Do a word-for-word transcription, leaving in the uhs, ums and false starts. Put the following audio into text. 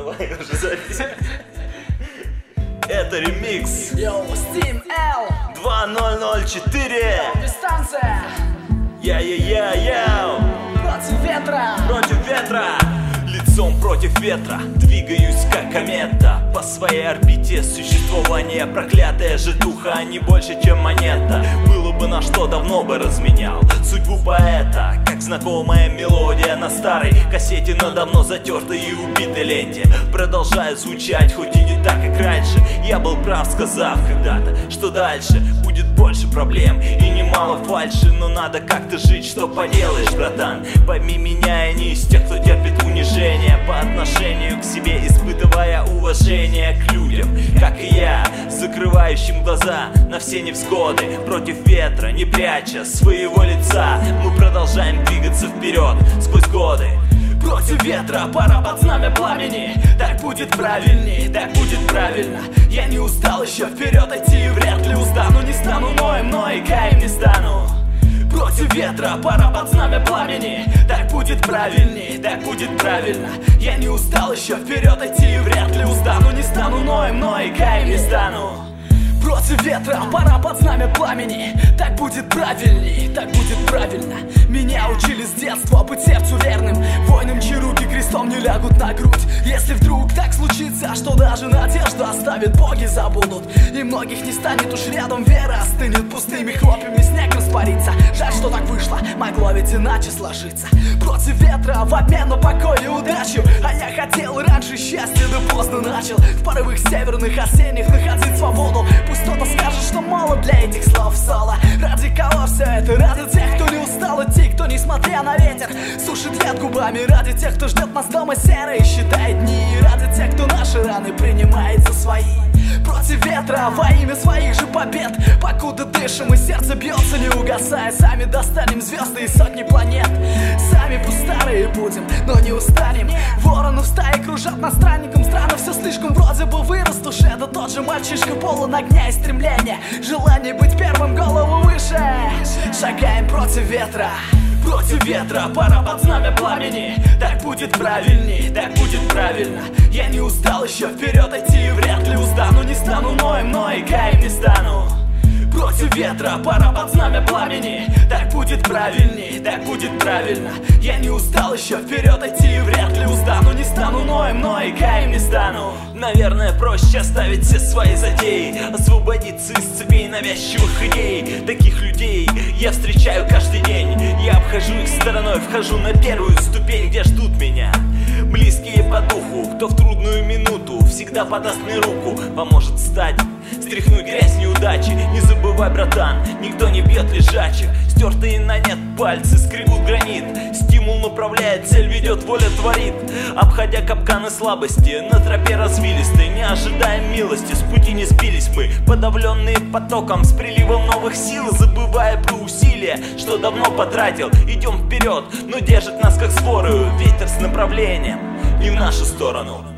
Давай уже запись. Это ремикс. Йоу, Steam L два ноль ноль четыре. Дистанция. Я-я-я-я. Против ветра. Против ветра. Лицом против ветра. Двигаюсь как комета по своей орбите. Существование проклятое житуха, не больше чем монета. Было бы на что, давно бы разменял судьбу поэта. Как знакомая мелодия на старой кассете, на давно затертой и убитой ленте. Продолжает звучать, хоть и не так, как раньше. Я был прав, сказав когда-то, что дальше будет больше проблем и немало фальши. Но надо как-то жить, что поделаешь, братан. Пойми меня, я не из тех, кто терпит унижение по отношению к себе, испытывая уважение к людям, как и я, закрывающим глаза на все невзгоды. Против ветра, не пряча своего лица, мы продолжаем двигаться вперед сквозь годы. Против ветра, пора под знамя пламени. Так будет правильней, так будет правильно. Я не устал еще вперед идти и вряд ли устану. Не стану ноем, но и каем не стану. Против ветра, пора под знамя пламени. Так будет правильней, так будет правильно. Я не устал еще вперед идти и вряд ли устану. Не стану ноем, но и каем не стану. Против ветра, пора под знамя пламени. Так будет правильней, так будет правильно. Меня учили с детства быть сердцу верным, воинам, чьи руки крестом не лягут на грудь. Если вдруг так случится, что даже надежду оставит, боги забудут, и многих не станет уж рядом, вера остынет, пустыми хлопьями снег распарится. Жаль, что так вышло, могло ведь иначе сложиться. Против ветра, в обмен на покой и удачу. А я хотел раньше счастья, да поздно начал. В порывах северных осенних находить свободу. Пусть кто-то скажет, что мало для этих слов соло. Ради кого все это? Ради тех, кто не устал идти, кто, несмотря на ветер, сушит яд губами. Ради тех, кто ждет нас дома серо и считает дни. Ради тех, кто наши раны принимает за свои. Против ветра, во имя своих же побед. Покуда дышим и сердце бьется, не угасая. Сами достанем звезды и сотни планет. Сами пусть старые будем, но не устанем. Вороны в стае кружат над странником. Странно, все слишком вроде бы вырос в душе. Да тот же мальчишка полон огня и стремления. Желание быть первым, голову выше. Шагаем против ветра. Против ветра, пора под знамя пламени. Так будет правильней, так будет правильно. Я не устал еще вперед идти и вряд ли устану. Не стану ноем, но и каем не стану. Против ветра, пора под знамя пламени. Так будет правильней, так будет правильно. Я не устал еще вперед идти и вряд ли устану. Не стану ноем, но и каем не стану. Наверное, проще оставить все свои затеи, освободиться из цепей навязчивых идей. Таких людей я встречаю каждый день. Я обхожу их стороной, вхожу на первую ступень, где ждут меня близкие по духу, кто в трудную минуту всегда подаст мне руку, поможет встать, стряхнуть грязь неудачи. Не забывай, братан, никто не бьет лежачих. Стертые на нет пальцы скребут гранит. Стимул направляет, цель ведет, воля творит. Обходя капканы слабости, на тропе развилистой, не ожидаем милости, с пути не сбились мы, подавленные потоком, с приливом новых сил, забывая про усилия, что давно потратил. Идем вперед, но держит нас как сворою ветер с направлением не в нашу сторону.